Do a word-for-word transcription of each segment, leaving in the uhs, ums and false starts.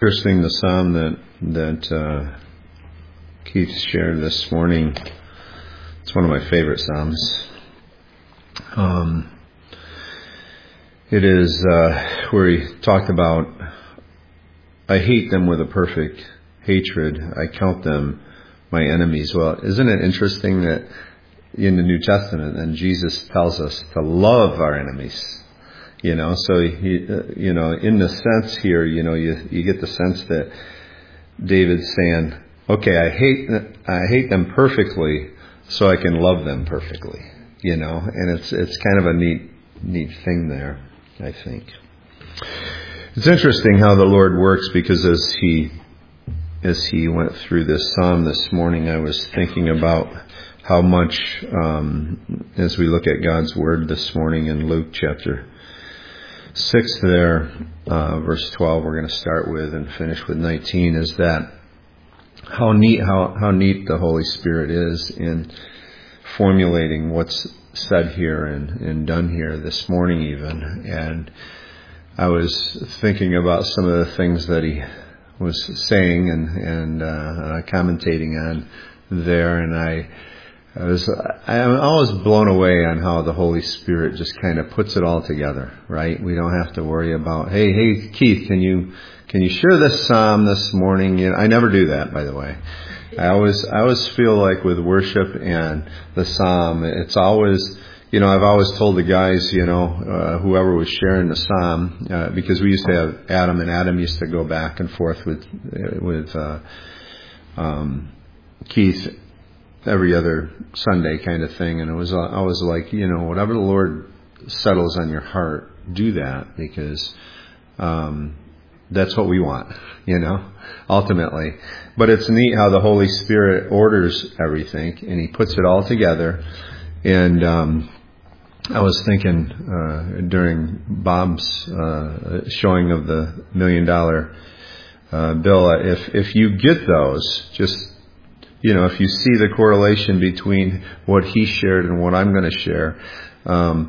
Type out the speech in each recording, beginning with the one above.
Interesting, the psalm that that uh, Keith shared this morning. It's one of my favorite psalms. Um, it is uh, where he talked about, I hate them with a perfect hatred. I count them my enemies. Well, isn't it interesting that in the New Testament, and Jesus tells us to love our enemies? You know, so he, uh, you know, in the sense here, you know, you you get the sense that David's saying, okay, I hate I hate them perfectly, so I can love them perfectly. You know, and it's it's kind of a neat neat thing there, I think. It's interesting how the Lord works, because as he as he went through this psalm this morning, I was thinking about how much, um, as we look at God's Word this morning in Luke chapter six there, uh, verse twelve, we're going to start with and finish with nineteen, is that how neat, how, how neat the Holy Spirit is in formulating what's said here and, and done here this morning even. And I was thinking about some of the things that he was saying and, and, uh, commentating on there, and I, I was, I'm always blown away on how the Holy Spirit just kind of puts it all together, right? We don't have to worry about, hey, hey, Keith, can you, can you share this psalm this morning? You know, I never do that, by the way. I always, I always feel like with worship and the psalm, it's always, you know, I've always told the guys, you know, uh, whoever was sharing the psalm, uh, because we used to have Adam, and Adam used to go back and forth with, with, uh, um, Keith every other Sunday kind of thing. And it was, I was like, you know, whatever the Lord settles on your heart, do that, because, um, that's what we want, you know, ultimately. But it's neat how the Holy Spirit orders everything, and he puts it all together. And, um, I was thinking, uh, during Bob's, uh, showing of the million dollar, uh, bill, if, if you get those, just, you know, if you see the correlation between what he shared and what I'm going to share, um,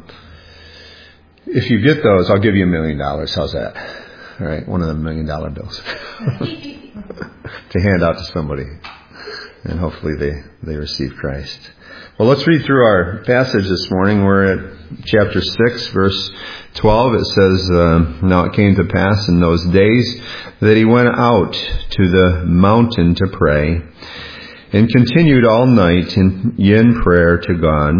if you get those, I'll give you a million dollars. How's that? All right, one of the million dollar bills to hand out to somebody, and hopefully they, they receive Christ. Well, let's read through our passage this morning. We're at chapter six, verse twelve. It says, uh, now it came to pass in those days that he went out to the mountain to pray, and continued all night in, in prayer to God.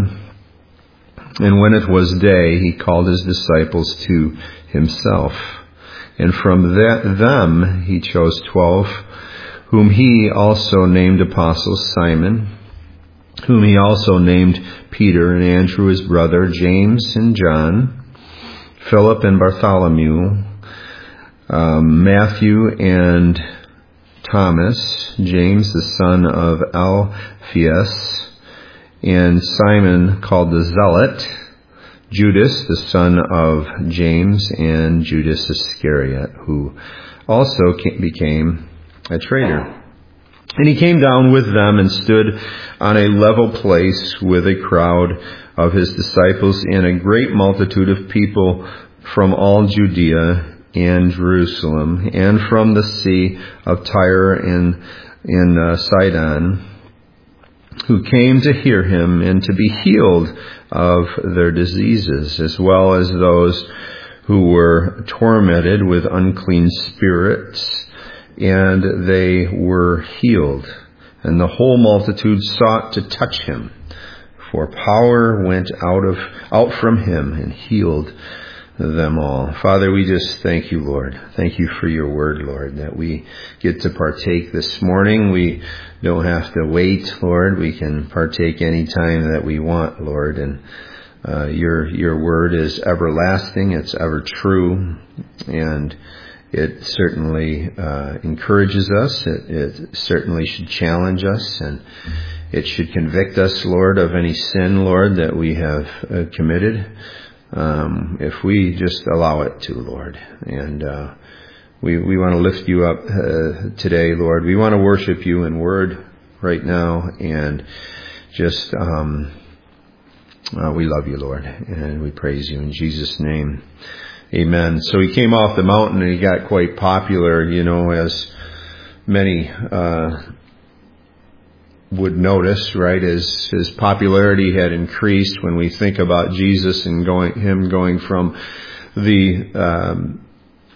And when it was day, he called his disciples to himself. And from that, them he chose twelve, whom he also named apostles: Simon, whom he also named Peter, and Andrew his brother, James and John, Philip and Bartholomew, um, Matthew and Thomas, James the son of Alphaeus, and Simon called the Zealot, Judas the son of James, and Judas Iscariot, who also became a traitor. And he came down with them and stood on a level place with a crowd of his disciples and a great multitude of people from all Judea and Jerusalem, and from the sea of Tyre and, and uh, Sidon, who came to hear him and to be healed of their diseases, as well as those who were tormented with unclean spirits, and they were healed. And the whole multitude sought to touch him, for power went out of out from him and healed them all. Father, we just thank you, Lord. Thank you for your word, Lord, that we get to partake this morning. We don't have to wait, Lord. We can partake any time that we want, Lord. And uh, your your word is everlasting. It's ever true. And it certainly uh, encourages us. It, it certainly should challenge us. And it should convict us, Lord, of any sin, Lord, that we have uh, committed. Um, if we just allow it to, Lord. And uh, we we want to lift you up uh, today, Lord. We want to worship you in word right now, and just um, uh, we love you, Lord, and we praise you in Jesus' name. Amen. So he came off the mountain and he got quite popular, you know, as many uh, would notice, right? As his popularity had increased when we think about Jesus and going him going from the um,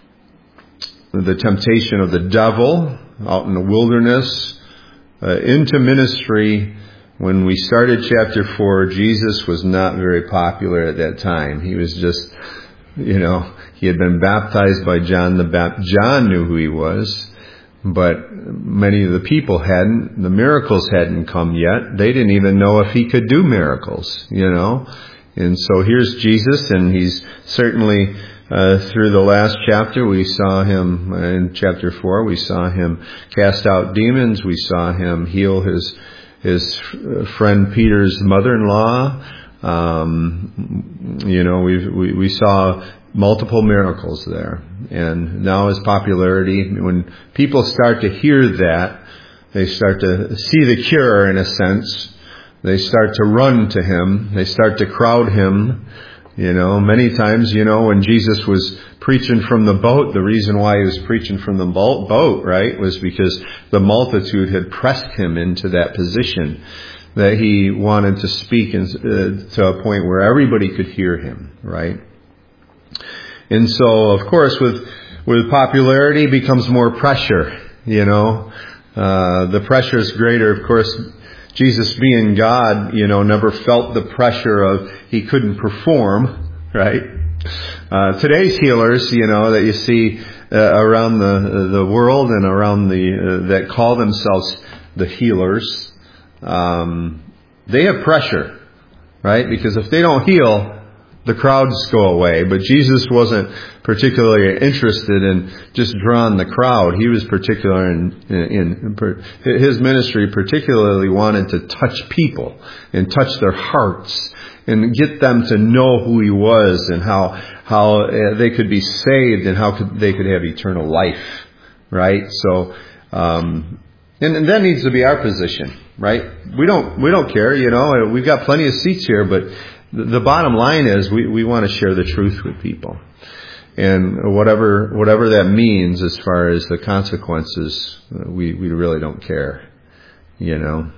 the temptation of the devil out in the wilderness uh, into ministry. When we started chapter four, Jesus was not very popular at that time. He was just, you know, he had been baptized by John the Baptist. John knew who he was, but many of the people hadn't. The miracles hadn't come yet. They didn't even know if he could do miracles, you know. And so here's Jesus, and he's certainly, uh, through the last chapter, we saw him, in chapter four, we saw him cast out demons. We saw him heal his his friend Peter's mother-in-law. Um, you know, we we we saw multiple miracles there. And now his popularity, when people start to hear that, they start to see the cure in a sense. They start to run to him. They start to crowd him. You know, many times, you know, when Jesus was preaching from the boat, the reason why he was preaching from the boat, right, was because the multitude had pressed him into that position that he wanted to speak in, uh, to a point where everybody could hear him, right? And so, of course, with with popularity becomes more pressure, you know. Uh, the pressure is greater. Of course, Jesus being God, you know, never felt the pressure of he couldn't perform, right? Uh, today's healers, you know, that you see uh, around the the world and around the uh, that call themselves the healers, um, they have pressure, right? Because if they don't heal, the crowds go away. But Jesus wasn't particularly interested in just drawing the crowd. He was particular in, in, in his ministry particularly wanted to touch people and touch their hearts and get them to know who he was and how how they could be saved and how could, they could have eternal life, right? So, um, and, and that needs to be our position, right? We don't we don't care, you know. We've got plenty of seats here, but the bottom line is we, we want to share the truth with people. And whatever whatever that means as far as the consequences, we, we really don't care, you know.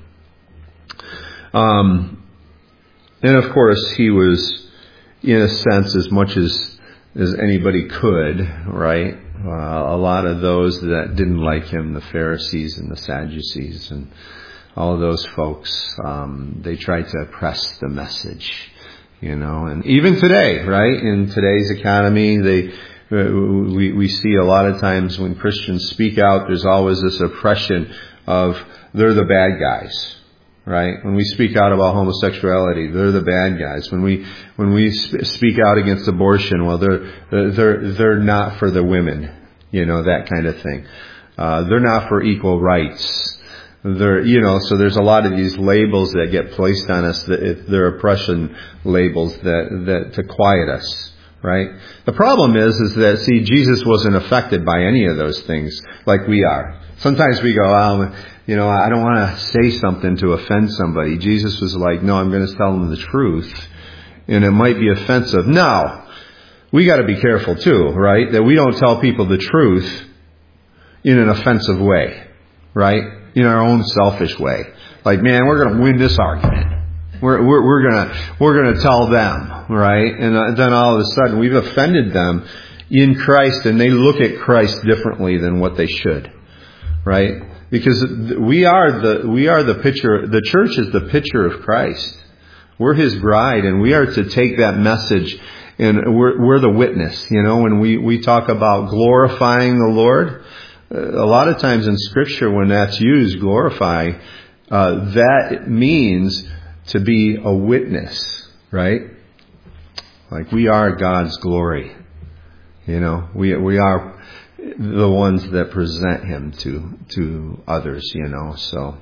Um, and of course, he was, in a sense, as much as, as anybody could, right? Uh, a lot of those that didn't like him, the Pharisees and the Sadducees and all of those folks, um, they tried to oppress the message. You know, and even today, right? In today's economy, they uh, we we see a lot of times when Christians speak out, there's always this oppression of they're the bad guys, right? When we speak out about homosexuality, they're the bad guys. When we when we speak out against abortion, well, they're they're they're not for the women, you know, that kind of thing. Uh, they're not for equal rights. There, you know, so there's a lot of these labels that get placed on us that they're oppression labels that, that to quiet us, right? The problem is, is that, see, Jesus wasn't affected by any of those things like we are. Sometimes we go, oh, you know, I don't want to say something to offend somebody. Jesus was like, no, I'm going to tell them the truth. And it might be offensive. Now, we got to be careful too, right? That we don't tell people the truth in an offensive way, right? In our own selfish way. Like, man, we're going to win this argument. We're, we're, we're going to, we're going to tell them, right? And then all of a sudden we've offended them in Christ and they look at Christ differently than what they should, right? Because we are the, we are the picture, the church is the picture of Christ. We're his bride and we are to take that message and we're, we're the witness, you know, when we, we talk about glorifying the Lord. A lot of times in Scripture, when that's used, glorify, uh, that means to be a witness, right? Like we are God's glory. You know, we we are the ones that present Him to to others. You know, so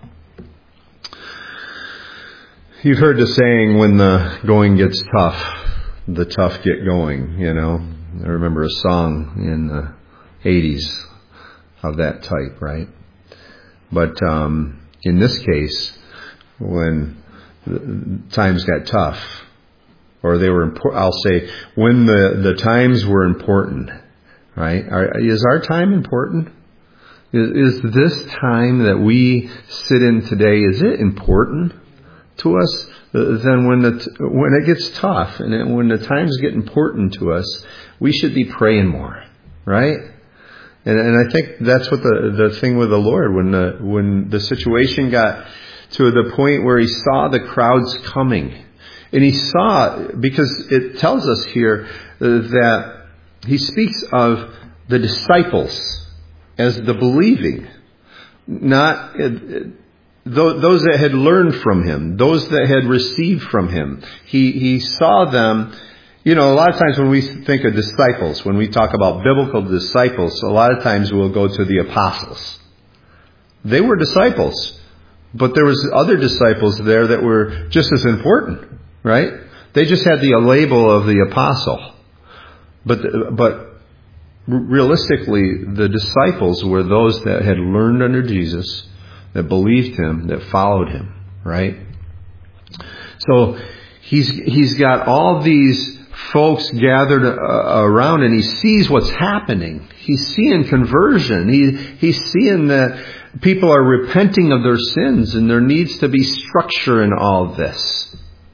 you've heard the saying, "When the going gets tough, the tough get going." You know, I remember a song in the eighties. Of that type, right? But um, in this case, when times got tough, or they were important. I'll say when the, the times were important, right? Are, is our time important? Is, is this time that we sit in today, is it important to us? Then when the, when it gets tough and it, when the times get important to us, we should be praying more, right? And, and I think that's what the, the thing with the Lord, when the, when the situation got to the point where he saw the crowds coming, and he saw, because it tells us here that he speaks of the disciples as the believing, not those that had learned from him, those that had received from him. He he saw them. You know, a lot of times when we think of disciples, when we talk about biblical disciples, a lot of times we'll go to the apostles. They were disciples, but there was other disciples there that were just as important, right? They just had the label of the apostle. But but realistically, the disciples were those that had learned under Jesus, that believed him, that followed him, right? So he's he's got all these folks gathered uh, around, and he sees what's happening. He's seeing conversion. He he's seeing that people are repenting of their sins, and there needs to be structure in all this.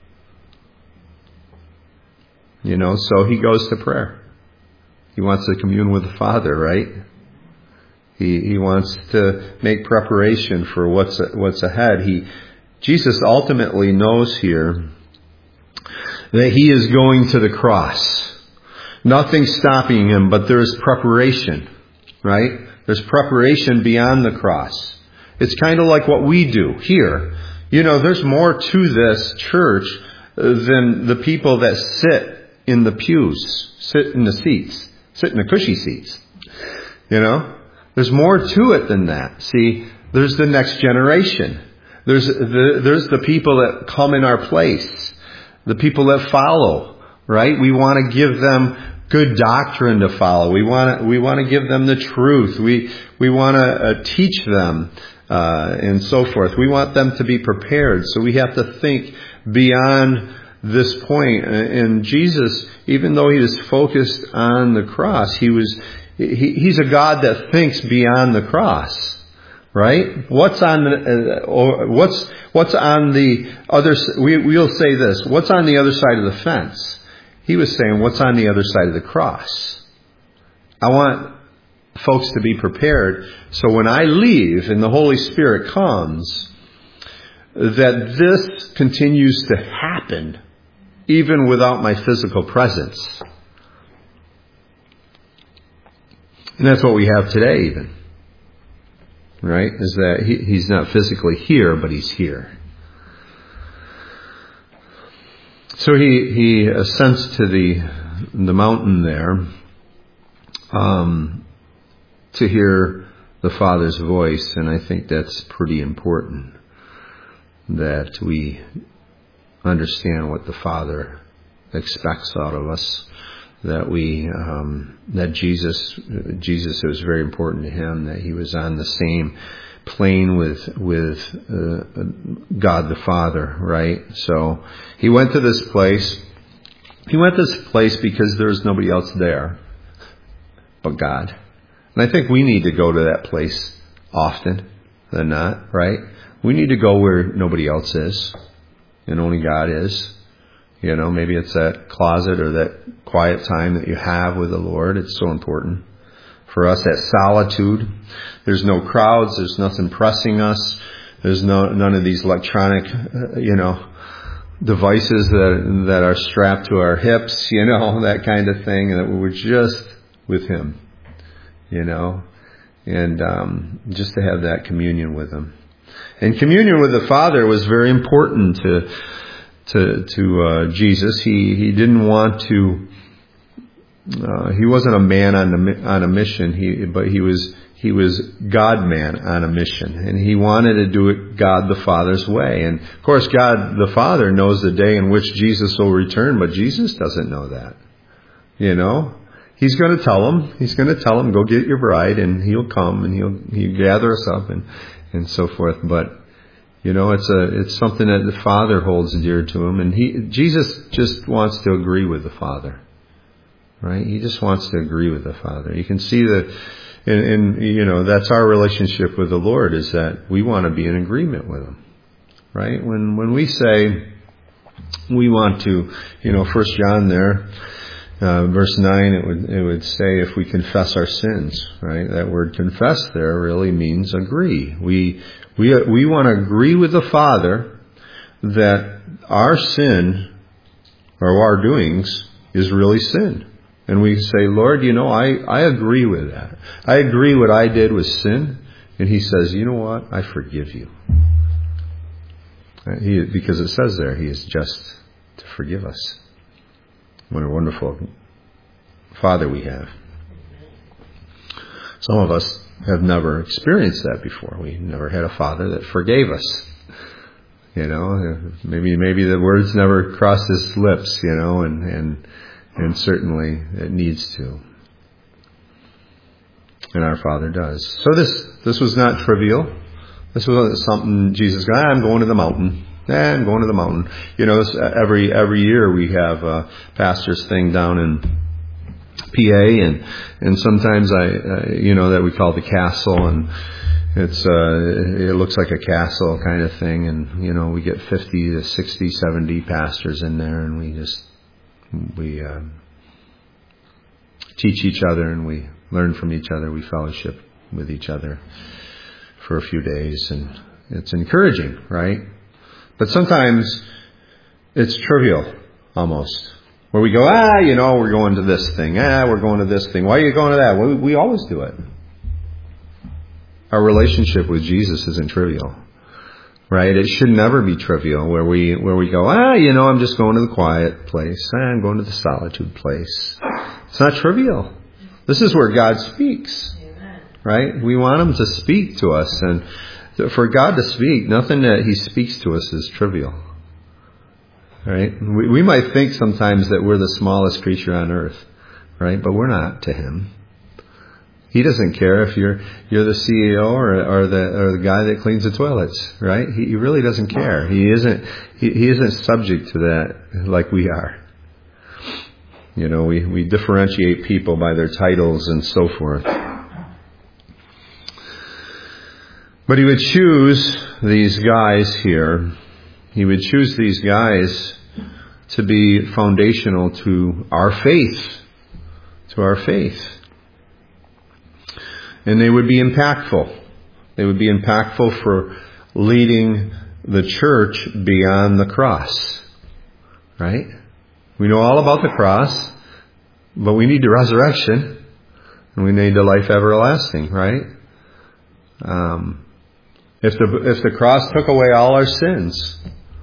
You know, so he goes to prayer. He wants to commune with the Father, right? He he wants to make preparation for what's what's ahead. He Jesus ultimately knows here that he is going to the cross. Nothing's stopping him, but there is preparation, right? There's preparation beyond the cross. It's kind of like what we do here. You know, there's more to this church than the people that sit in the pews, sit in the seats, sit in the cushy seats. You know, there's more to it than that. See, there's the next generation. There's the, there's the people that come in our place. The people that follow, right? We want to give them good doctrine to follow. We want to we want to give them the truth. We we want to uh, teach them uh, and so forth. We want them to be prepared. So we have to think beyond this point. And Jesus, even though he was focused on the cross, he was he, he's a God that thinks beyond the cross. Right? What's on the, uh, or what's what's on the other? We we'll say this. What's on the other side of the fence? He was saying, what's on the other side of the cross? I want folks to be prepared, so when I leave and the Holy Spirit comes, that this continues to happen, even without my physical presence. And that's what we have today, even. Right? Is that he, he's not physically here, but he's here. So he, he ascends to the the mountain there um, to hear the Father's voice, and I think that's pretty important, that we understand what the Father expects out of us. That we, um, that Jesus, Jesus, it was very important to him that he was on the same plane with with uh, God the Father, right? So he went to this place. He went to this place because there was nobody else there but God. And I think we need to go to that place often than not, right? We need to go where nobody else is and only God is. You know, maybe it's that closet or that quiet time that you have with the Lord. It's so important for us. That solitude. There's no crowds. There's nothing pressing us. There's no none of these electronic, uh, you know, devices that that are strapped to our hips. You know, that kind of thing. And that we're just with Him. You know, and um, just to have that communion with Him. And communion with the Father was very important to. to to uh, Jesus. He he didn't want to uh, he wasn't a man on the on a mission, he but he was he was God man on a mission, and he wanted to do it God the Father's way. And of course God the Father knows the day in which Jesus will return, but Jesus doesn't know that. You know? He's going to tell him, he's going to tell him, go get your bride, and he'll come and he'll he'll gather us up and and so forth, but You know, it's a it's something that the Father holds dear to him, and he Jesus just wants to agree with the Father, right? He just wants to agree with the Father. You can see that, in, in you know, that's our relationship with the Lord, is that we want to be in agreement with Him, right? When when we say we want to, you know, First John there, uh, verse nine, it would it would say if we confess our sins, right? That word confess there really means agree. We We we want to agree with the Father that our sin or our doings is really sin. And we say, Lord, you know, I, I agree with that. I agree what I did was sin. And He says, you know what? I forgive you. He, because it says there, He is just to forgive us. What a wonderful Father we have. Some of us have never experienced that before. We never had a Father that forgave us. You know, maybe maybe the words never crossed His lips, you know, and, and and certainly it needs to. And our Father does. So this this was not trivial. This was something Jesus goes, ah, I'm going to the mountain. Ah, I'm going to the mountain. You know, every every year we have a pastor's thing down in P A, and and sometimes I, uh, you know, that we call the castle, and it's uh, it looks like a castle kind of thing, and you know, we get fifty to sixty, seventy pastors in there, and we just we uh, teach each other, and we learn from each other, we fellowship with each other for a few days, and it's encouraging, right? But sometimes it's trivial, almost. Where we go, ah, you know, we're going to this thing. Ah, we're going to this thing. Why are you going to that? Well, we always do it. Our relationship with Jesus isn't trivial, right? It should never be trivial where we where we go, ah, you know, I'm just going to the quiet place. Ah, I'm going to the solitude place. It's not trivial. This is where God speaks, right? We want Him to speak to us. And for God to speak, nothing that He speaks to us is trivial. Right? We, we might think sometimes that we're the smallest creature on earth, right? But we're not to Him. He doesn't care if you're you're the C E O or, or the or the guy that cleans the toilets, right? He, he really doesn't care. He isn't he, he isn't subject to that like we are. You know, we, we differentiate people by their titles and so forth. But He would choose these guys here. He would choose these guys to be foundational to our faith, to our faith. And they would be impactful. They would be impactful for leading the church beyond the cross. Right? We know all about the cross, but we need the resurrection, and we need the life everlasting, right? Um, if the if the cross took away all our sins,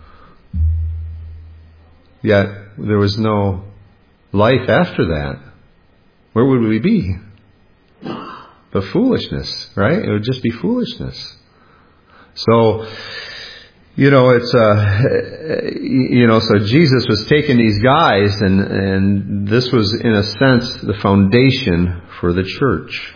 yet there was no life after that, where would we be? The foolishness, right? It would just be foolishness. So, you know, it's uh, you know, so Jesus was taking these guys, and and this was, in a sense, the foundation for the church.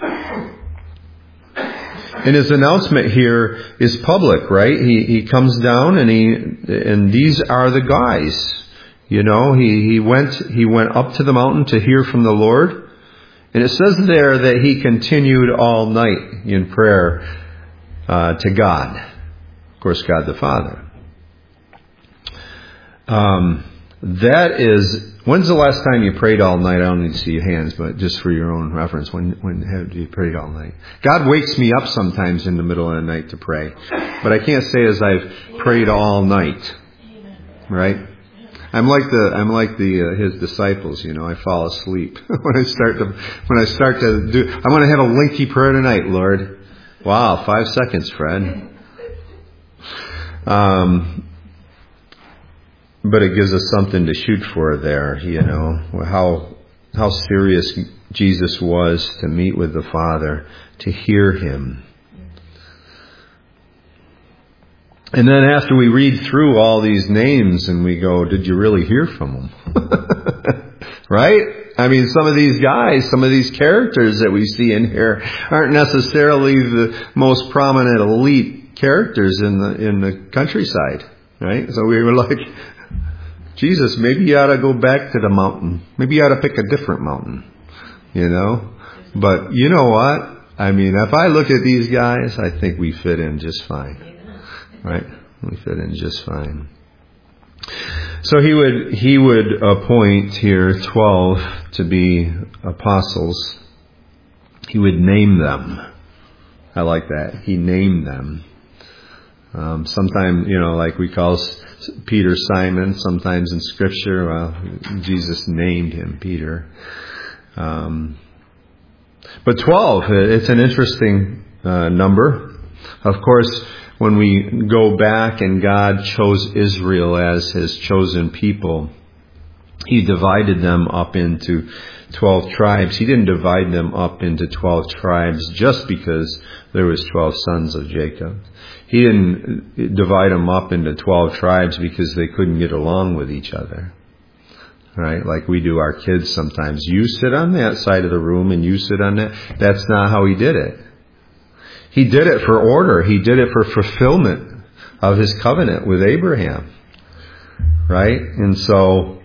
And His announcement here is public, right? He he comes down, and he and these are the guys. You know, he he went he went up to the mountain to hear from the Lord. And it says there that He continued all night in prayer uh, to God. Of course, God the Father. Um, that is, when's the last time you prayed all night? I don't need to see your hands, but just for your own reference, when when have you prayed all night? God wakes me up sometimes in the middle of the night to pray. But I can't say as I've prayed all night. Right? I'm like the I'm like the uh, His disciples, you know. I fall asleep when I start to when I start to do. I want to have a lengthy prayer tonight, Lord. Wow, five seconds, Fred. Um, but it gives us something to shoot for there, you know. How how serious Jesus was to meet with the Father, to hear Him. And then after we read through all these names and we go, did you really hear from them? Right? I mean, some of these guys, some of these characters that we see in here aren't necessarily the most prominent elite characters in the in the countryside, right? So we were like, Jesus, maybe you ought to go back to the mountain. Maybe you ought to pick a different mountain, you know? But you know what? I mean, if I look at these guys, I think we fit in just fine, right? We fit in just fine. So he would he would appoint here twelve to be apostles. He would name them. I like that. He named them. Um, sometimes, you know, like we call Peter Simon. Sometimes in Scripture, well, Jesus named him Peter. Um, but twelve, it's an interesting uh, number. Of course, when we go back and God chose Israel as His chosen people, He divided them up into twelve tribes. He didn't divide them up into twelve tribes just because there was twelve sons of Jacob. He didn't divide them up into twelve tribes because they couldn't get along with each other. Right? Like we do our kids sometimes. You sit on that side of the room and you sit on that. That's not how He did it. He did it for order. He did it for fulfillment of His covenant with Abraham. Right? And so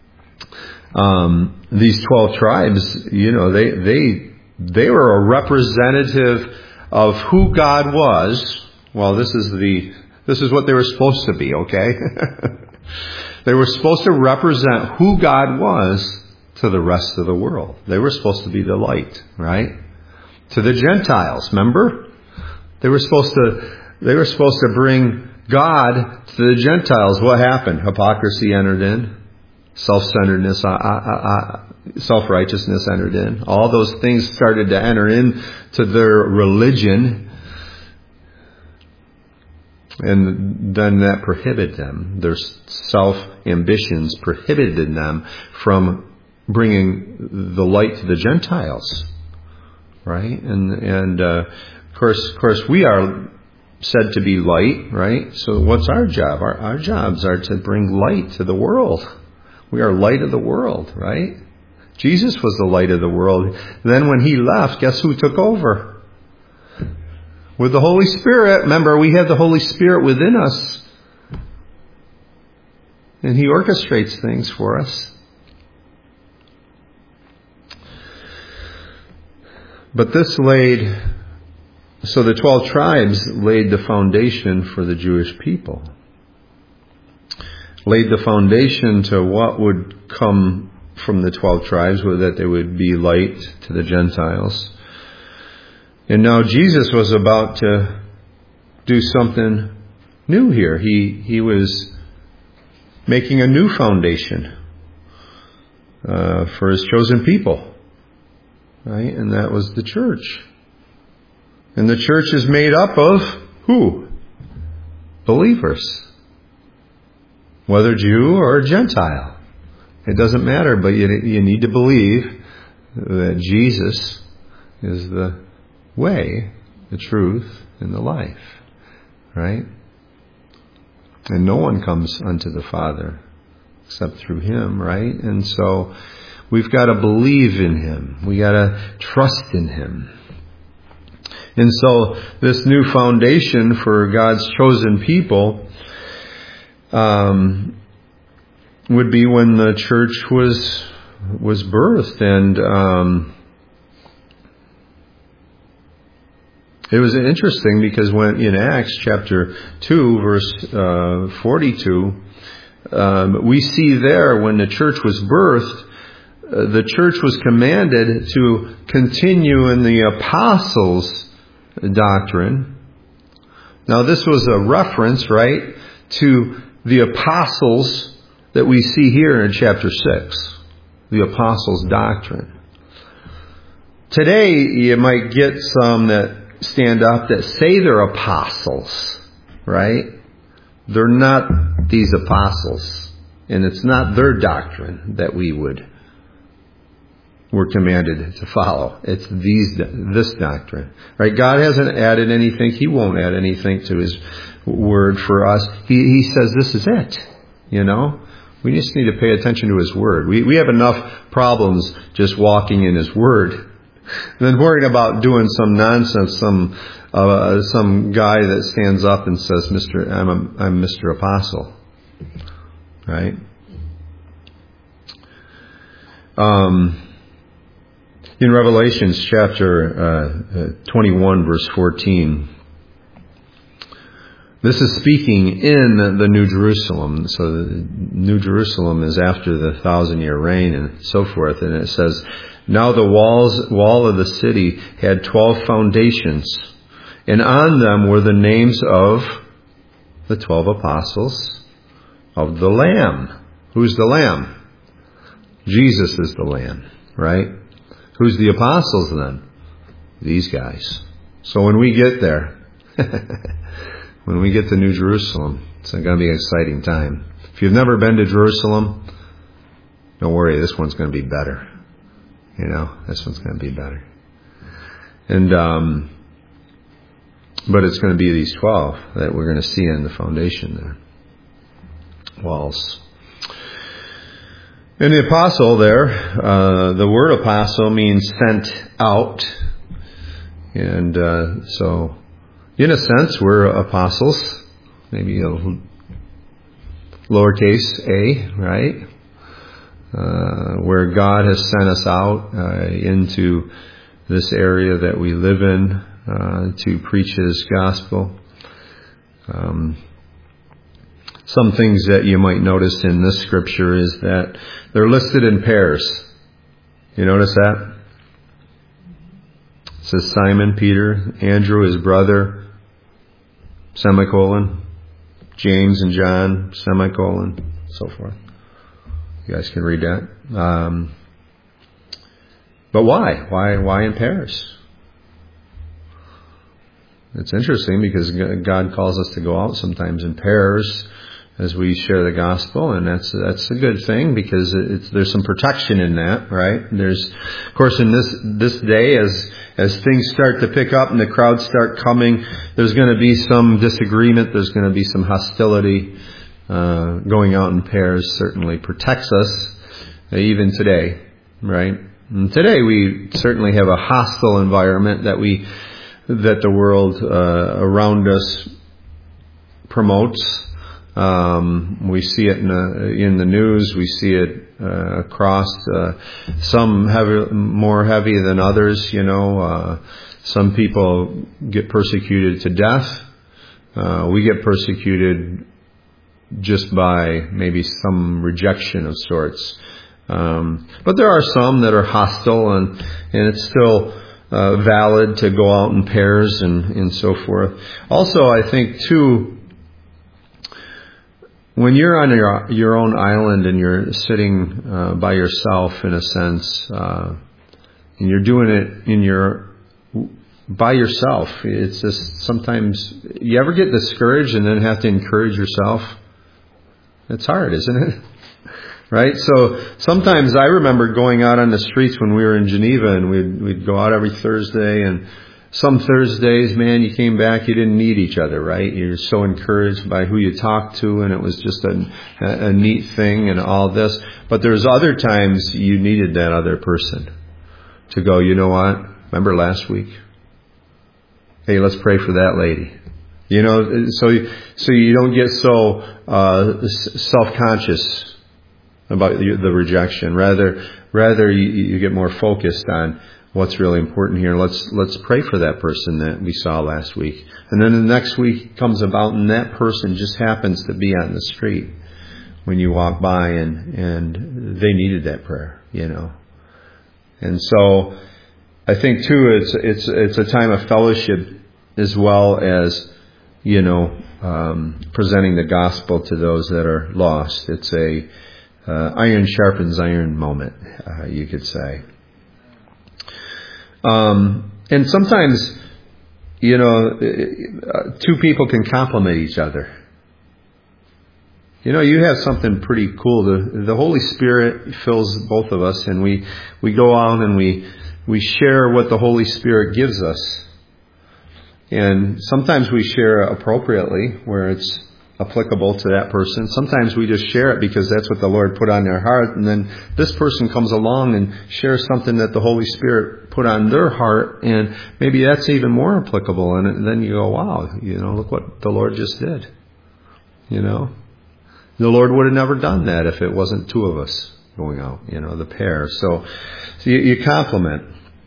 um, these twelve tribes, you know, they they they were a representative of who God was. Well, this is the this is what they were supposed to be, okay? They were supposed to represent who God was to the rest of the world. They were supposed to be the light, right? To the Gentiles, remember? They were supposed to they were supposed to bring God to the Gentiles. What happened? Hypocrisy entered in. Self-centeredness, uh, uh, uh, self-righteousness entered in. All those things started to enter into their religion. And then that prohibited them. Their self-ambitions prohibited them from bringing the light to the Gentiles. Right? And, and uh, of course, of course, we are said to be light, right? So what's our job? Our, our jobs are to bring light to the world. We are light of the world, right? Jesus was the light of the world. Then when He left, guess who took over? With the Holy Spirit. Remember, we have the Holy Spirit within us. And He orchestrates things for us. But this laid, so the twelve tribes laid the foundation for the Jewish people. Laid the foundation to what would come from the twelve tribes, that they would be light to the Gentiles. And now Jesus was about to do something new here. He he was making a new foundation uh, for His chosen people, right? And that was the church. And the church is made up of who? Believers. Whether Jew or Gentile. It doesn't matter, but you, you need to believe that Jesus is the way, the truth, and the life. Right? And no one comes unto the Father except through Him, right? And so we've got to believe in Him. We got to trust in Him. And so this new foundation for God's chosen people Um, would be when the church was was birthed, and um, it was interesting because when in Acts chapter two, verse uh, forty-two, um, we see there when the church was birthed, uh, the church was commanded to continue in the apostles' doctrine. Now, this was a reference, right, to the apostles that we see here in chapter six, the apostles' doctrine. Today, you might get some that stand up that say they're apostles, right? They're not these apostles, and it's not their doctrine that we would we're commanded to follow. It's these this doctrine, right? God hasn't added anything; He won't add anything to His word for us. He He says this is it. You know, we just need to pay attention to His word. We we have enough problems just walking in His word than worrying about doing some nonsense, some uh, some guy that stands up and says, "Mister I'm a, I'm Mister Apostle," right? Um, in Revelations chapter uh, twenty-one, verse fourteen, this is speaking in the New Jerusalem. So the New Jerusalem is after the thousand-year reign and so forth. And it says, "Now the walls wall of the city had twelve foundations, and on them were the names of the twelve apostles of the Lamb." Who's the Lamb? Jesus is the Lamb, right? Who's the apostles then? These guys. So when we get there, when we get to New Jerusalem, it's going to be an exciting time. If you've never been to Jerusalem, don't worry, this one's going to be better. You know, this one's going to be better. And, um, but it's going to be these twelve that we're going to see in the foundation there. Walls. And the apostle there, uh, the word apostle means sent out. And uh, so, in a sense, we're apostles. Maybe a lowercase a, right? Uh, where God has sent us out uh, into this area that we live in uh, to preach His gospel. Um, some things that you might notice in this scripture is that they're listed in pairs. You notice that? It says Simon, Peter, Andrew, his brother, semicolon, James and John, semicolon, so forth. You guys can read that. Um, but why? Why? Why in pairs? It's interesting because God calls us to go out sometimes in pairs as we share the gospel, and that's that's a good thing because it's, there's some protection in that, right? There's, of course, in this this day, as as things start to pick up and the crowds start coming, there's going to be some disagreement. There's going to be some hostility. Uh, going out in pairs certainly protects us, uh, even today, right? And today we certainly have a hostile environment that we that the world uh, around us promotes. Um, we see it in the, in the news. We see it uh, across. Uh, some heavy, more heavy than others. You know, uh, some people get persecuted to death. Uh, we get persecuted just by maybe some rejection of sorts. Um, but there are some that are hostile, and and it's still uh, valid to go out in pairs and and so forth. Also, I think too, when you're on your your own island and you're sitting uh, by yourself, in a sense, uh, and you're doing it in your by yourself, it's just sometimes you ever get discouraged and then have to encourage yourself. It's hard, isn't it? Right? So sometimes I remember going out on the streets when we were in Geneva, and we'd we'd go out every Thursday, and some Thursdays, man, you came back, you didn't need each other, right? You're so encouraged by who you talked to, and it was just a, a, a neat thing and all this. But there's other times you needed that other person to go, you know what? Remember last week? Hey, let's pray for that lady. You know, so so you don't get so uh, self-conscious about the, the rejection. Rather, rather you, you get more focused on what's really important here. Let's let's pray for that person that we saw last week, and then the next week comes about, and that person just happens to be on the street when you walk by, and and they needed that prayer, you know. And so, I think too, it's it's it's a time of fellowship as well as, you know, um, presenting the gospel to those that are lost. It's a uh, iron sharpens iron moment, uh, you could say. Um, and sometimes, you know, two people can complement each other. You know, you have something pretty cool. The, the Holy Spirit fills both of us, and we, we go out and we, we share what the Holy Spirit gives us. And sometimes we share appropriately, where it's applicable to that person. Sometimes we just share it because that's what the Lord put on their heart, and then this person comes along and shares something that the Holy Spirit put on their heart, and maybe that's even more applicable. And then you go, wow, you know, look what the Lord just did. You know, the Lord would have never done that if it wasn't two of us going out, you know, the pair. So, so you, you compliment.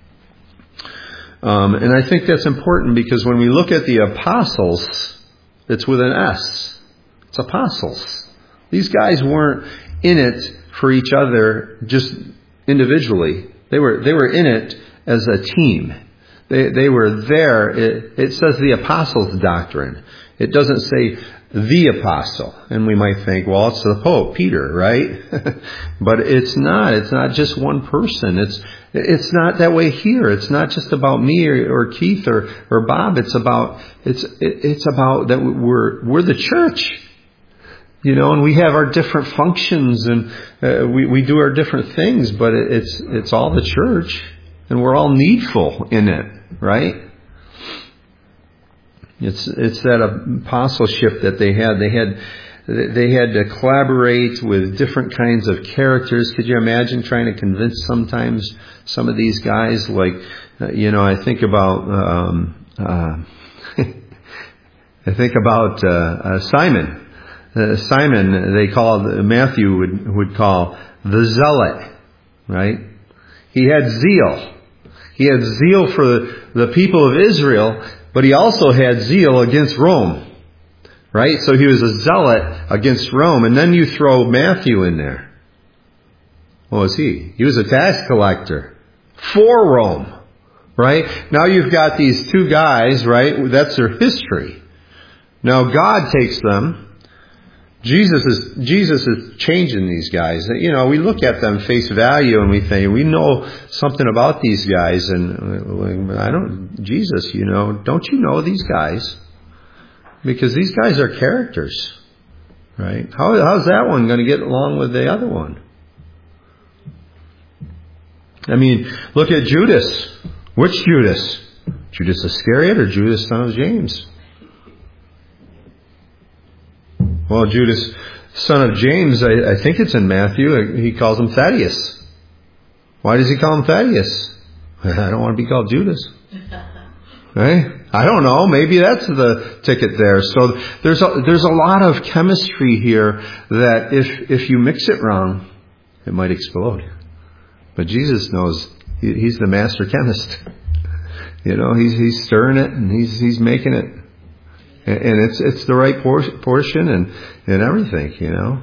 Um, and I think that's important because when we look at the apostles, it's with an S. It's apostles. These guys weren't in it for each other just individually. They were they were in it as a team. They they were there. It, it says the apostles' doctrine. It doesn't say the apostle. And we might think, well, it's the Pope, Peter, right? But it's not. It's not just one person. It's it's not that way here. It's not just about me or, or Keith or, or Bob. It's about it's it, it's about that we're we're the church. You know, and we have our different functions, and uh, we we do our different things, but it, it's it's all the church, and we're all needful in it, right? It's it's that apostleship that they had. They had they had to collaborate with different kinds of characters. Could you imagine trying to convince sometimes some of these guys? Like, uh, you know, I think about um, uh, I think about uh, uh, Simon. Uh, Simon, they called, Matthew would, would call the zealot, right? He had zeal. He had zeal for the, the people of Israel, but he also had zeal against Rome, right? So he was a zealot against Rome. And then you throw Matthew in there. What was he? He was a tax collector for Rome, right? Now you've got these two guys, right? That's their history. Now God takes them. Jesus is Jesus is changing these guys. You know, we look at them face value and we think we know something about these guys, and I don't. Jesus, you know, don't you know these guys? Because these guys are characters, right? How how's that one going to get along with the other one? I mean, look at Judas. Which Judas? Judas Iscariot or Judas, son of James? Well, Judas, son of James, I, I think it's in Matthew, he calls him Thaddeus. Why does he call him Thaddeus? I don't want to be called Judas. Right? I don't know. Maybe that's the ticket there. So there's a, there's a lot of chemistry here that if if you mix it wrong, it might explode. But Jesus knows. He, he's the master chemist. You know, he's he's stirring it and he's he's making it. And it's it's the right por- portion and, and everything, you know.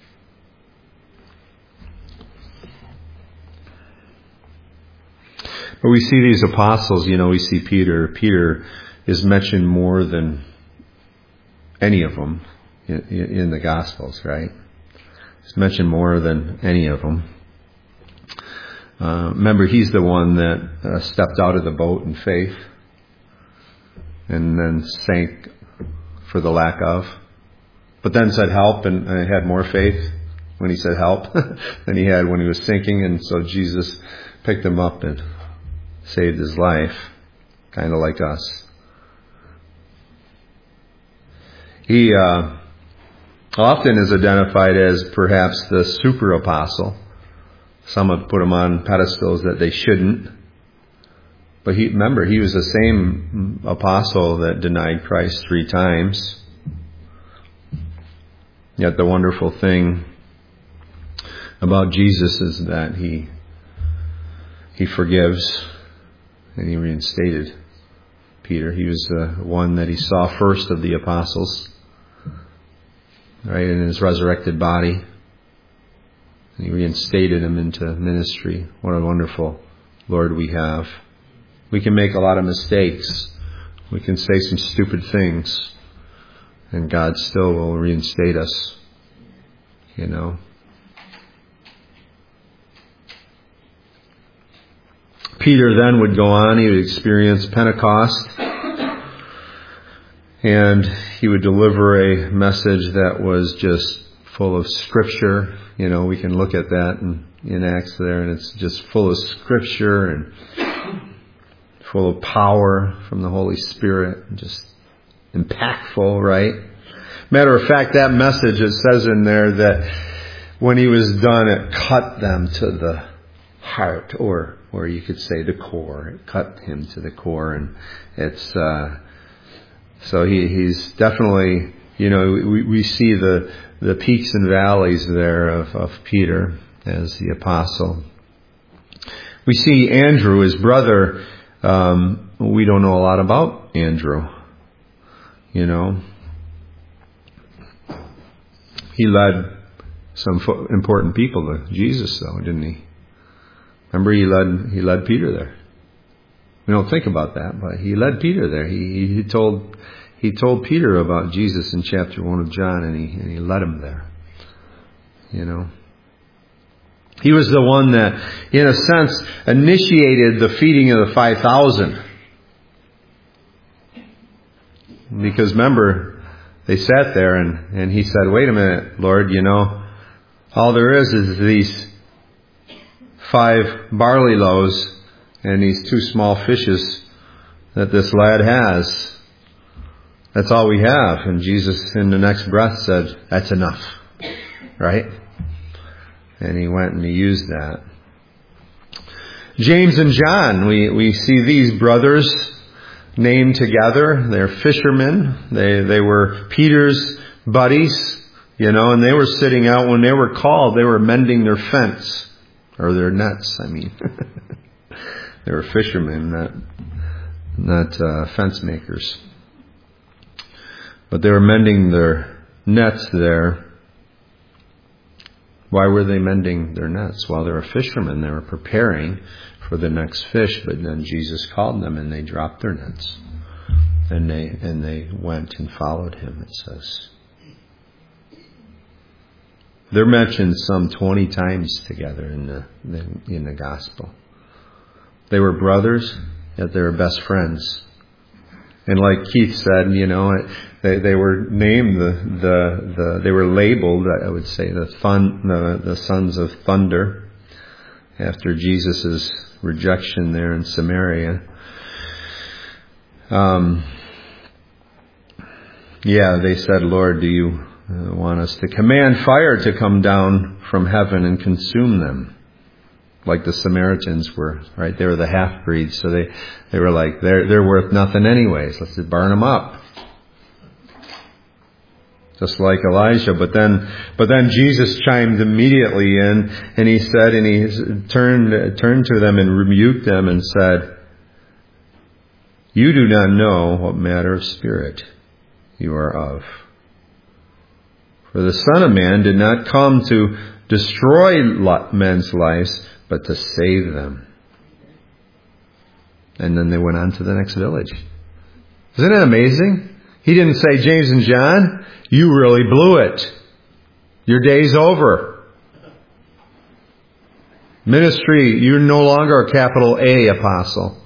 But we see these apostles, you know, we see Peter. Peter is mentioned more than any of them in, in the Gospels, right? He's mentioned more than any of them. Uh, remember, he's the one that uh, stepped out of the boat in faith and then sank for the lack of, but then said help, and, and had more faith when he said help than he had when he was sinking, and so Jesus picked him up and saved his life, kind of like us. He uh, often is identified as perhaps the super apostle. Some have put him on pedestals that they shouldn't. But he, remember, he was the same apostle that denied Christ three times. Yet the wonderful thing about Jesus is that he he forgives, and he reinstated Peter. He was the one that he saw first of the apostles, right, in his resurrected body. And he reinstated him into ministry. What a wonderful Lord we have. We can make a lot of mistakes. We can say some stupid things. And God still will reinstate us. You know. Peter then would go on. He would experience Pentecost. And he would deliver a message that was just full of Scripture. You know, we can look at that in, in Acts there. And it's just full of Scripture and full of power from the Holy Spirit, just impactful, right? Matter of fact, that message, it says in there that when he was done, it cut them to the heart, or or you could say the core. It cut him to the core, and it's uh, so he he's definitely, you know, we, we see the the peaks and valleys there of, of Peter as the apostle. We see Andrew, his brother. Um, we don't know a lot about Andrew. You know, he led some important people to Jesus, though, didn't he? Remember, he led he led Peter there. We don't think about that, but he led Peter there. He he told he told Peter about Jesus in chapter one of John, and he and he led him there. You know, he was the one that, in a sense, initiated the feeding of the five thousand. Because remember, they sat there, and and he said, "Wait a minute, Lord, you know, all there is is these five barley loaves and these two small fishes that this lad has. That's all we have." And Jesus, in the next breath, said, "That's enough." Right? And he went and he used that. James and John, we, we see these brothers named together. They're fishermen. They they were Peter's buddies, you know, and they were sitting out when they were called. They were mending their fence. Or their nets, I mean. They were fishermen, not not uh, fence makers. But they were mending their nets there. Why were they mending their nets? Well, they were fishermen. They were preparing for the next fish. But then Jesus called them, and they dropped their nets, and they and they went and followed him. It says. They're mentioned some twenty times together in the in the gospel. They were brothers, yet they were best friends. And like Keith said, you know, they they were named the the, the they were labeled, I would say, the fun the, the sons of thunder, after Jesus' rejection there in Samaria. Um. Yeah, they said, "Lord, do you Uh, want us to command fire to come down from heaven and consume them?" Like the Samaritans were, right? They were the half-breeds, so they, they were like, they're, they're worth nothing anyways. Let's just burn them up. Just like Elijah. But then, but then Jesus chimed immediately in, and he said, and he turned, turned to them and rebuked them and said, "You do not know what matter of spirit you are of. For the Son of Man did not come to destroy men's lives, but to save them." And then they went on to the next village. Isn't it amazing? He didn't say, "James and John, you really blew it. Your day's over. Ministry, you're no longer a capital A apostle.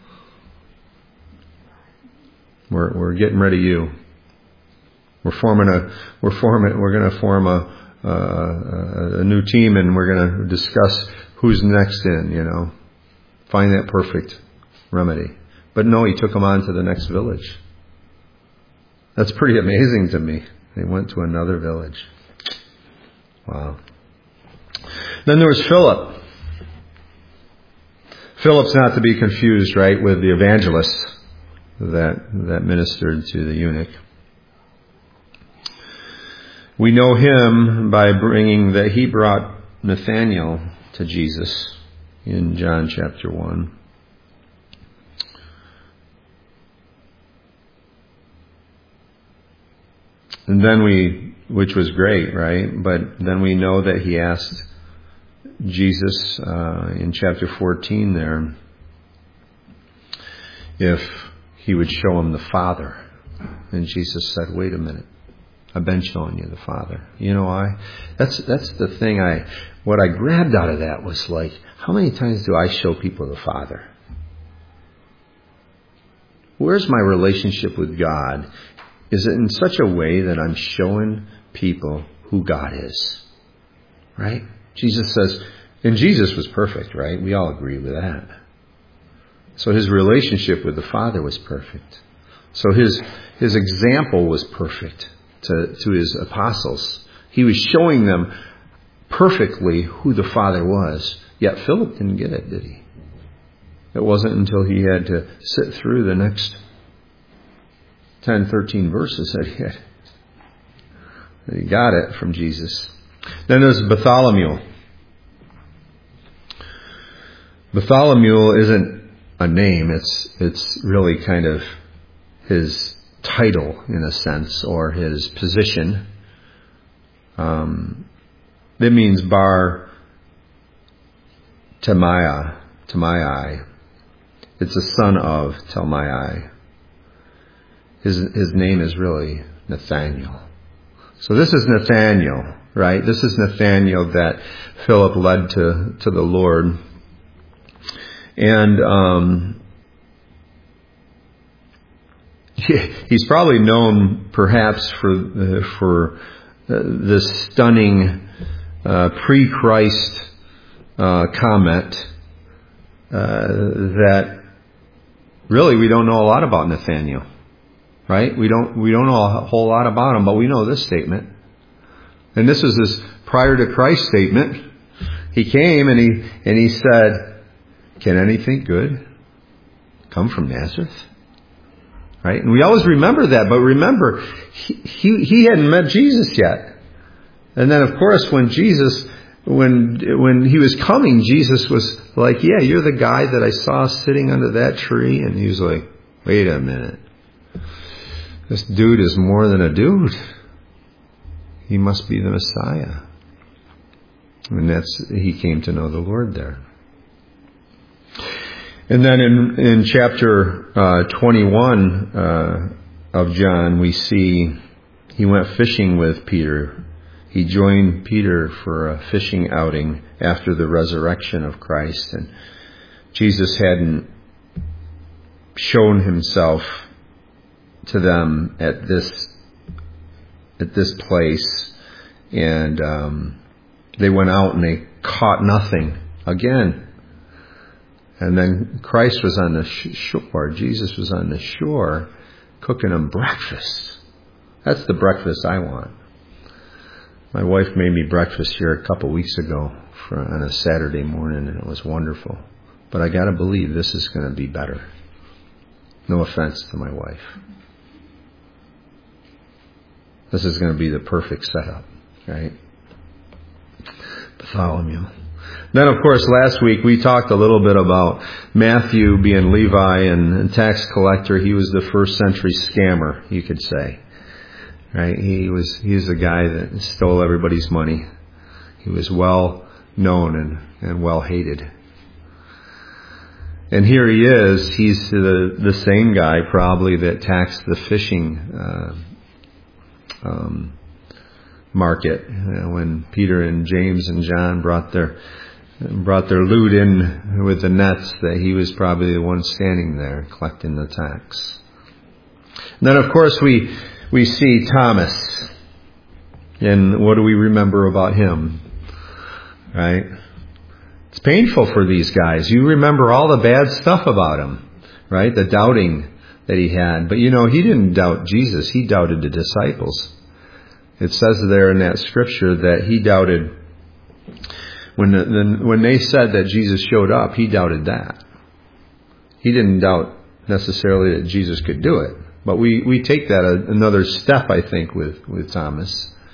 We're we're getting rid of you. We're forming a, we're forming, we're going to form a, a, a new team, and we're going to discuss who's next in, you know. Find that perfect remedy." But no, he took them on to the next village. That's pretty amazing to me. They went to another village. Wow. Then there was Philip. Philip's not to be confused, right, with the evangelist that, that ministered to the eunuch. We know him by bringing that he brought Nathanael to Jesus in John chapter one. And then we, which was great, right? But then we know that he asked Jesus uh, in chapter fourteen there if he would show him the Father. And Jesus said, "Wait a minute. I've been showing you the Father." You know why? That's that's the thing I what I grabbed out of that was like, how many times do I show people the Father? Where's my relationship with God? Is it in such a way that I'm showing people who God is? Right? Jesus says, and Jesus was perfect, right? We all agree with that. So his relationship with the Father was perfect. So his his example was perfect to, to his apostles. He was showing them perfectly who the Father was. Yet Philip didn't get it, did he? It wasn't until he had to sit through the next ten, thirteen verses that he had. That he got it from Jesus. Then there's Bartholomew. Bartholomew isn't a name. It's it's really kind of his title in a sense, or his position. Um, it means Bar Timaei. Timaei. It's the son of Timaei. His his name is really Nathaniel. So this is Nathaniel, right? This is Nathaniel that Philip led to, to the Lord. And um, he, he's probably known perhaps for uh, for uh, this stunning uh, pre-Christ uh, comment uh, that really we don't know a lot about Nathaniel. Right? We don't we don't know a whole lot about him, but we know this statement. And this is his prior to Christ statement. He came and he and he said, "Can anything good come from Nazareth?" Right? And we always remember that, but remember, he he, he hadn't met Jesus yet. And then of course when Jesus when when he was coming, Jesus was like, "Yeah, you're the guy that I saw sitting under that tree." And he was like, "Wait a minute. This dude is more than a dude. He must be the Messiah." And that's, he came to know the Lord there. And then in, in chapter uh, twenty-one uh, of John, we see he went fishing with Peter. He joined Peter for a fishing outing after the resurrection of Christ. And Jesus hadn't shown himself to them at this at this place, and um, they went out and they caught nothing again. And then Christ was on the shore. Jesus was on the shore cooking them breakfast. That's the breakfast I want. My wife made me breakfast here a couple weeks ago for, on a Saturday morning, and it was wonderful. But I got to believe this is going to be better. No offense to my wife. This is going to be the perfect setup, right? Bartholomew. Then, of course, last week we talked a little bit about Matthew being Levi and tax collector. He was the first century scammer, you could say, right? He was he was the guy that stole everybody's money. He was well known and, and well hated. And here he is. He's the the same guy probably that taxed the fishing Uh, Um, market uh, when Peter and James and John brought their brought their loot in with the nets, that he was probably the one standing there collecting the tax. And then of course we we see Thomas, and what do we remember about him? Right? It's painful for these guys. You remember all the bad stuff about him, right? The doubting that he had. But you know, he didn't doubt Jesus. He doubted the disciples. It says there in that scripture that he doubted when the, the, when they said that Jesus showed up, he doubted that. He didn't doubt necessarily that Jesus could do it. But we, we take that a, another step, I think, with, with Thomas.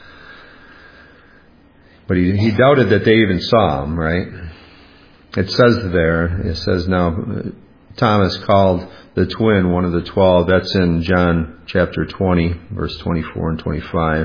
But he, he doubted that they even saw him, right? It says there, it says now, Thomas called the twin, one of the twelve. That's in John chapter twenty, verse twenty-four and twenty-five.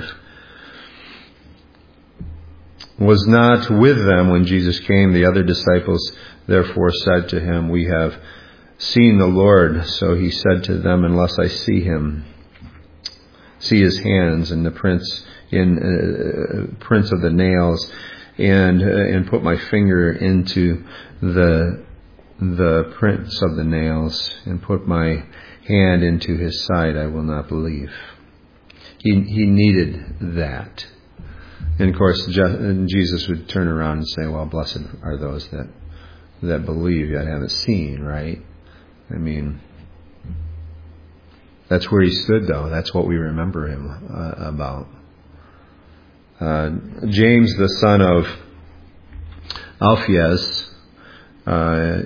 Was not with them when Jesus came. The other disciples therefore said to him, "We have seen the Lord." So he said to them, "Unless I see him, see his hands and the prints in uh, prints of the nails, and uh, and put my finger into the the prints of the nails, and put my hand into his side, I will not believe." He he needed that. And of course, Jesus would turn around and say, "Well, blessed are those that that believe yet haven't seen," right? I mean, That's where he stood, though. That's what we remember him uh, about. Uh, James, the son of Alphaeus, uh,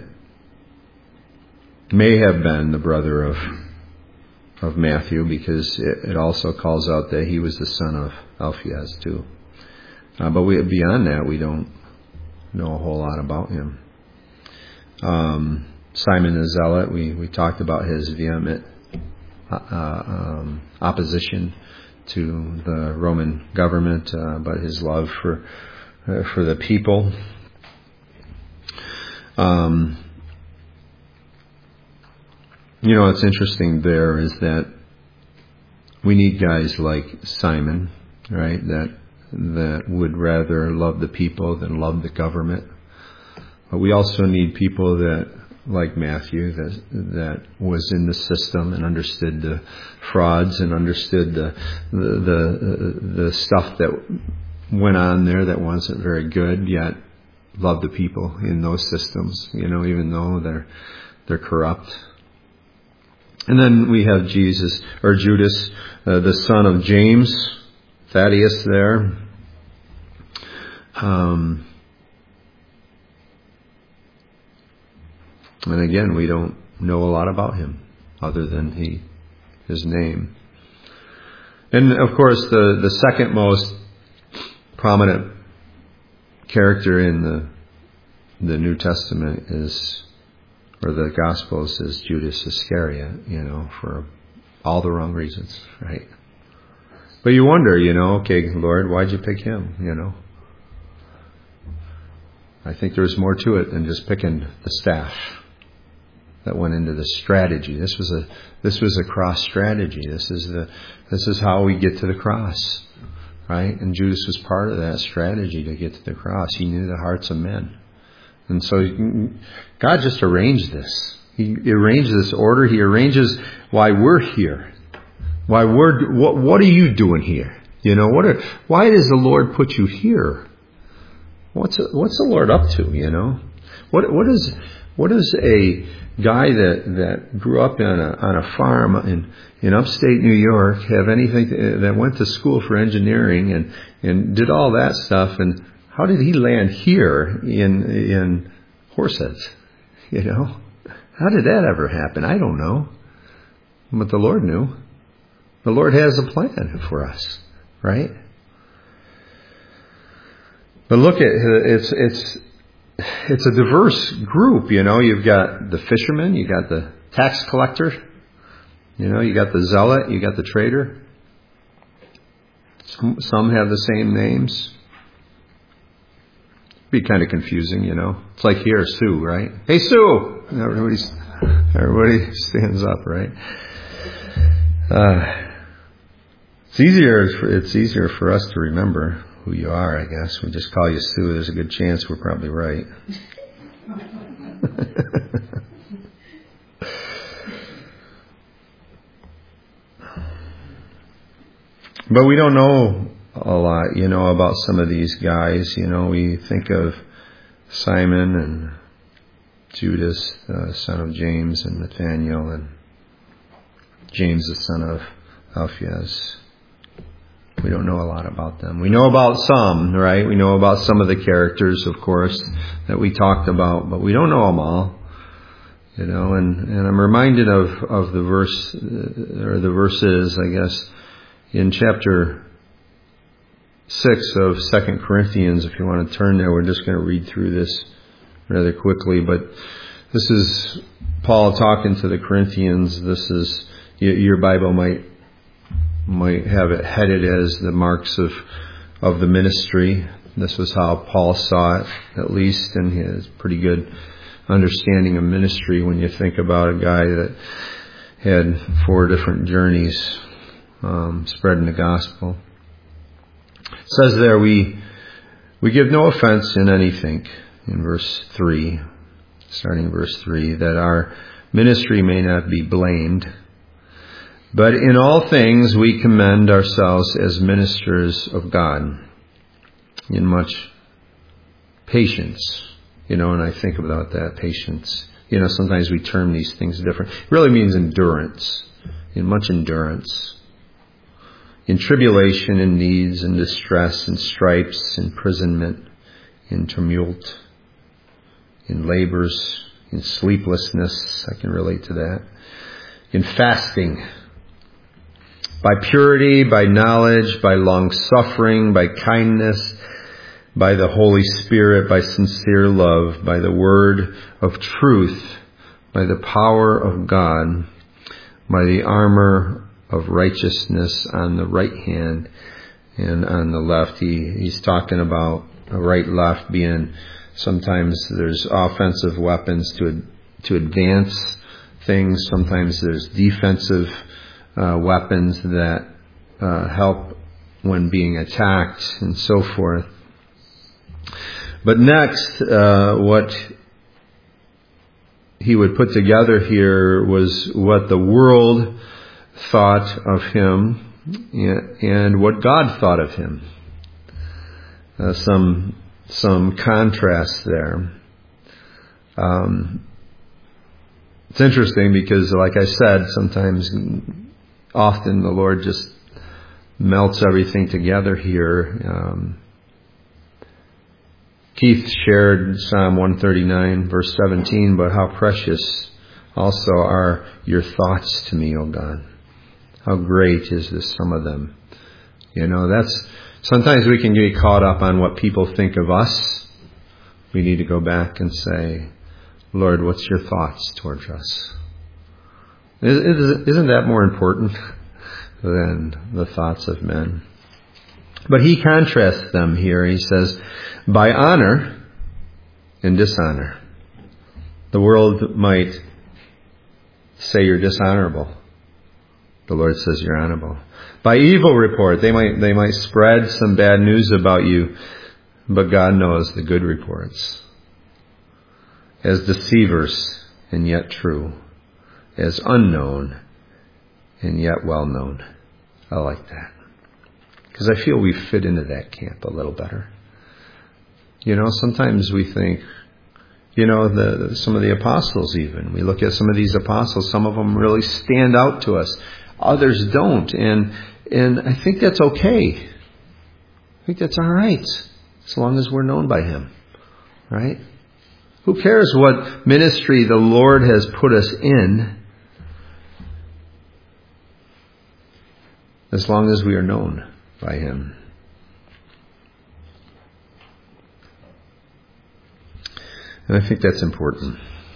may have been the brother of of Matthew, because it, it also calls out that he was the son of Alphaeus too. Uh, but we, beyond that, we don't know a whole lot about him. Um, Simon the Zealot, we, we talked about his vehement uh, um, opposition to the Roman government, uh, but his love for uh, for the people. Um, you know, what's interesting there is that we need guys like Simon, right? That that would rather love the people than love the government. But we also need people that, like Matthew, that that was in the system and understood the frauds and understood the the the, the stuff that went on there that wasn't very good, yet loved the people in those systems, you know, even though they're they're corrupt. And then we have Jesus, or Judas, uh, the son of James, Thaddeus there. Um, and again, we don't know a lot about him other than he, his name. And of course, the, the second most prominent character in the the New Testament is, or the Gospels, is Judas Iscariot, you know, for all the wrong reasons, right? But you wonder, you know, okay, Lord, why'd you pick him, you know? I think there's more to it than just picking the staff that went into the strategy. This was a this was a cross strategy. This is the this is how we get to the cross, right? And Judas was part of that strategy to get to the cross. He knew the hearts of men. And so God just arranged this. He arranged this order. He arranges why we're here. Why we're what? What are you doing here? You know what? Are, why does the Lord put you here? What's what's the Lord up to? You know what? What is what is a guy that, that grew up on a on a farm in in upstate New York have anything to, that went to school for engineering and and did all that stuff, and how did he land here in in Horseheads? You know, how did that ever happen? I don't know, but the Lord knew. The Lord has a plan for us, right? But look at it's it's it's a diverse group. You know, you've got the fisherman, you got the tax collector, you know, you got the zealot, you got the trader. Some, some have the same names. Be kind of confusing, you know. It's like here, Sue, right? Hey, Sue! Everybody, everybody stands up, right? Uh, it's easier. It's easier for us to remember who you are, I guess. We just call you Sue. There's a good chance we're probably right. But we don't know a lot, you know, about some of these guys. You know, we think of Simon and Judas, the son of James, and Nathaniel, and James, the son of Alphaeus. We don't know a lot about them. We know about some, right? We know about some of the characters, of course, that we talked about, but we don't know them all. You know, and, and I'm reminded of, of the verse, or the verses, I guess, in chapter six of Second Corinthians. If you want to turn there, we're just going to read through this rather quickly. But this is Paul talking to the Corinthians. This is, your Bible might might have it headed as the marks of of the ministry. This was how Paul saw it, at least, and he has pretty good understanding of ministry when you think about a guy that had four different journeys um, spreading the gospel. It says there, we we give no offense in anything, in verse three, starting in verse three, that our ministry may not be blamed. But in all things we commend ourselves as ministers of God, in much patience. You know, and I think about that, patience. You know, sometimes we term these things different. It really means endurance. in much endurance, in tribulation and needs and distress and stripes, imprisonment, in tumult, in labors, in sleeplessness. I can relate to that. In fasting, by purity, by knowledge, by long suffering, by kindness, by the Holy Spirit, by sincere love, by the word of truth, by the power of God, by the armor of righteousness on the right hand and on the left. He, he's talking about a right, left being sometimes there's offensive weapons to to advance things. Sometimes there's defensive uh, weapons that uh, help when being attacked and so forth. But next, uh, what he would put together here was what the world thought of him and what God thought of him. Uh, some some contrast there. Um, it's interesting because, like I said, sometimes, often the Lord just melts everything together here. Um, Keith shared Psalm one thirty-nine, verse seventeen, but how precious also are your thoughts to me, O God. How great is the sum of them. You know, that's, sometimes we can get caught up on what people think of us. We need to go back and say, Lord, what's your thoughts towards us? Isn't that more important than the thoughts of men? But he contrasts them here. He says, by honor and dishonor. The world might say you're dishonorable. The Lord says you're honorable. By evil report, they might they might spread some bad news about you, but God knows the good reports. As deceivers and yet true. As unknown and yet well known. I like that. Because I feel we fit into that camp a little better. You know, sometimes we think, you know, the some of the apostles even. We look at some of these apostles, some of them really stand out to us. Others don't. And and I think that's okay. I think that's all right. As long as we're known by Him. Right? Who cares what ministry the Lord has put us in, as long as we are known by Him. And I think that's important.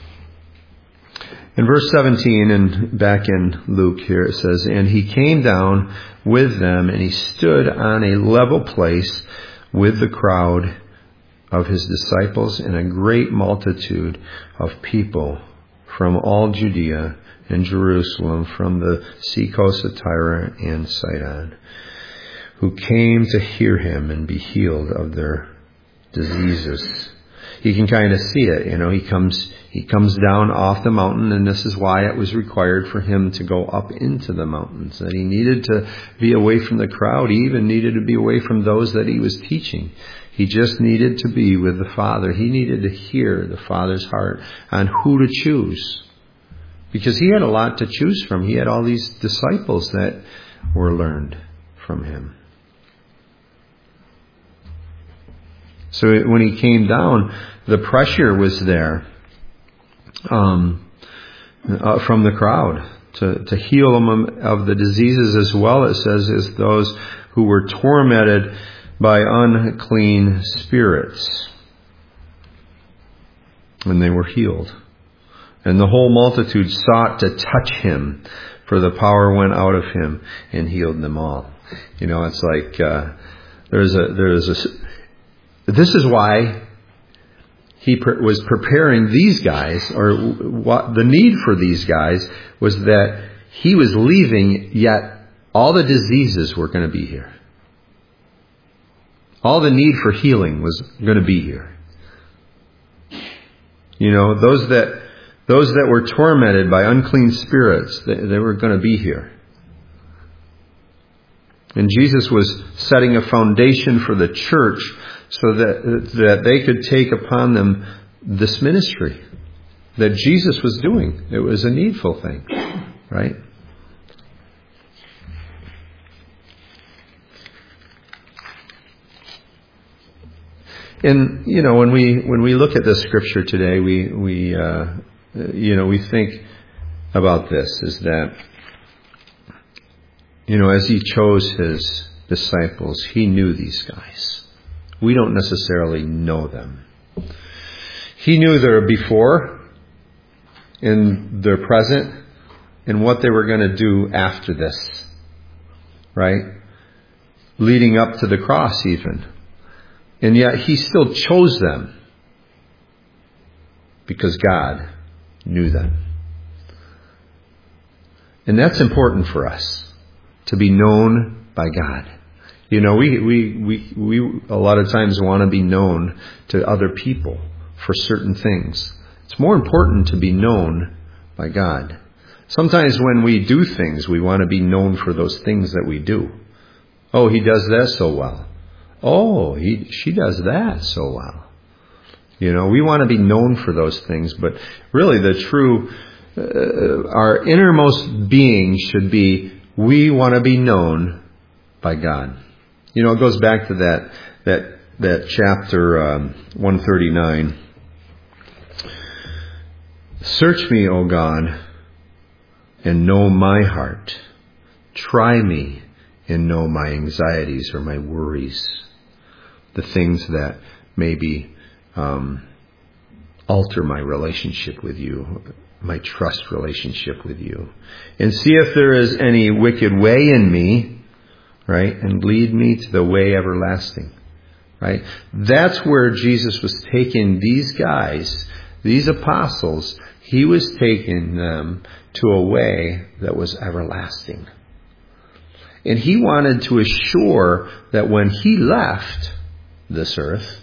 In verse seventeen, and back in Luke here, it says, and he came down with them, and he stood on a level place with the crowd of his disciples and a great multitude of people from all Judea and Jerusalem, from the seacoast of Tyre and Sidon, who came to hear him and be healed of their diseases. You can kind of see it, you know, he comes he comes down off the mountain, and this is why it was required for him to go up into the mountains, that he needed to be away from the crowd. He even needed to be away from those that he was teaching. He just needed to be with the Father. He needed to hear the Father's heart on who to choose. Because he had a lot to choose from. He had all these disciples that were learned from him. So when he came down, the pressure was there um, uh, from the crowd to, to heal them of the diseases as well, it says, as those who were tormented by unclean spirits. And they were healed. And the whole multitude sought to touch him, for the power went out of him and healed them all. You know, it's like uh, there's a there's a. This is why he pre- was preparing these guys, or what the need for these guys was that he was leaving, yet all the diseases were going to be here. All the need for healing was going to be here. You know, those that those that were tormented by unclean spirits, they, they were going to be here. And Jesus was setting a foundation for the church so that that they could take upon them this ministry that Jesus was doing. It was a needful thing, right? And, you know, when we when we look at this scripture today, we, we uh, you know, we think about this, is that, you know, as he chose his disciples, he knew these guys. We don't necessarily know them. He knew their before and their present and what they were going to do after this, right? Leading up to the cross even. And yet he still chose them because God knew them. And that's important for us, to be known by God. You know, we, we, we, we a lot of times want to be known to other people for certain things. It's more important to be known by God. Sometimes when we do things, we want to be known for those things that we do. Oh, he does that so well. Oh, he, she does that so well. You know, we want to be known for those things, but really the true, uh, our innermost being should be, we want to be known by God. You know, it goes back to that, that, that chapter um, one thirty-nine. Search me, O God, and know my heart. Try me and know my anxieties or my worries. The things that maybe um, alter my relationship with you, my trust relationship with you. And see if there is any wicked way in me, right? And lead me to the way everlasting, right? That's where Jesus was taking these guys, these apostles. He was taking them to a way that was everlasting. And he wanted to assure that when he left this earth,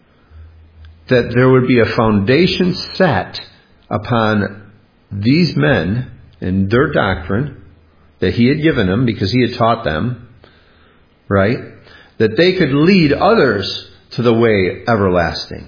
that there would be a foundation set upon these men and their doctrine that he had given them because he had taught them, right? That they could lead others to the way everlasting.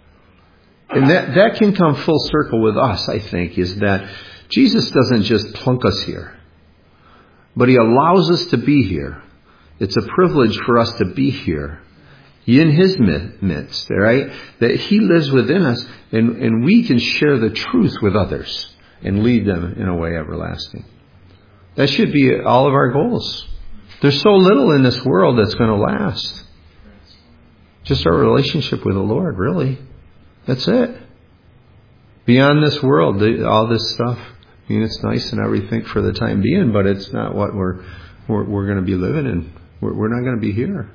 And that, that can come full circle with us, I think, is that Jesus doesn't just plunk us here, but he allows us to be here. It's a privilege for us to be here in his midst, right? That he lives within us, and, and we can share the truth with others and lead them in a way everlasting. That should be all of our goals. There's so little in this world that's going to last. Just our relationship with the Lord, really. That's it. Beyond this world, all this stuff, I mean, it's nice and everything for the time being, but it's not what we're we're, we're going to be living in. We're, we're not going to be here.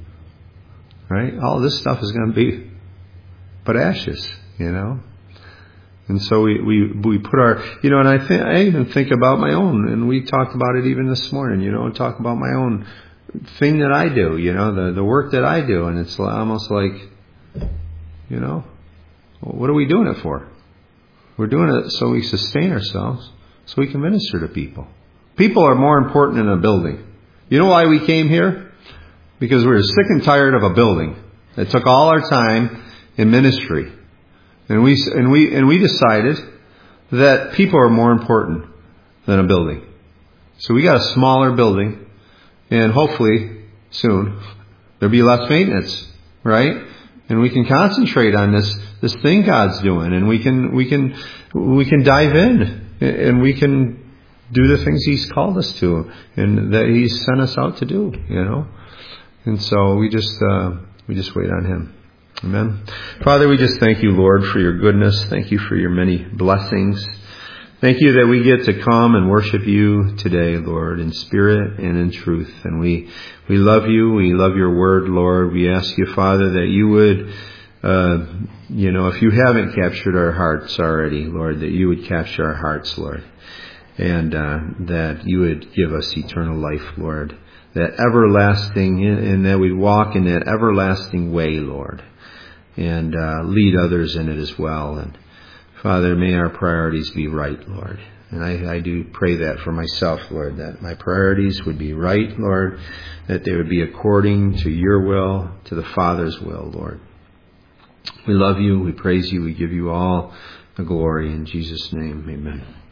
Right? All this stuff is going to be but ashes, you know. And so we, we, we put our, you know, and I think, I even think about my own, and we talked about it even this morning, you know, and talk about my own thing that I do, you know, the, the work that I do. And it's almost like, you know, what are we doing it for? We're doing it so we sustain ourselves, so we can minister to people. People are more important than a building. You know why we came here? Because we were sick and tired of a building that took all our time in ministry. And we and we and we decided that people are more important than a building. So we got a smaller building, and hopefully soon there'll be less maintenance, right? And we can concentrate on this this thing God's doing, and we can we can we can dive in, and we can do the things He's called us to, and that He's sent us out to do, you know. And so we just uh, we just wait on Him. Amen. Father, we just thank you, Lord, for your goodness. Thank you for your many blessings. Thank you that we get to come and worship you today, Lord, in spirit and in truth. And we we love you. We love your word, Lord. We ask you, Father, that you would, uh, you know, if you haven't captured our hearts already, Lord, that you would capture our hearts, Lord. And uh, that you would give us eternal life, Lord. That everlasting, and that we walk in that everlasting way, Lord. And uh, lead others in it as well. And Father, may our priorities be right, Lord. And I, I do pray that for myself, Lord, that my priorities would be right, Lord, that they would be according to your will, to the Father's will, Lord. We love you, we praise you, we give you all the glory. In Jesus' name, amen.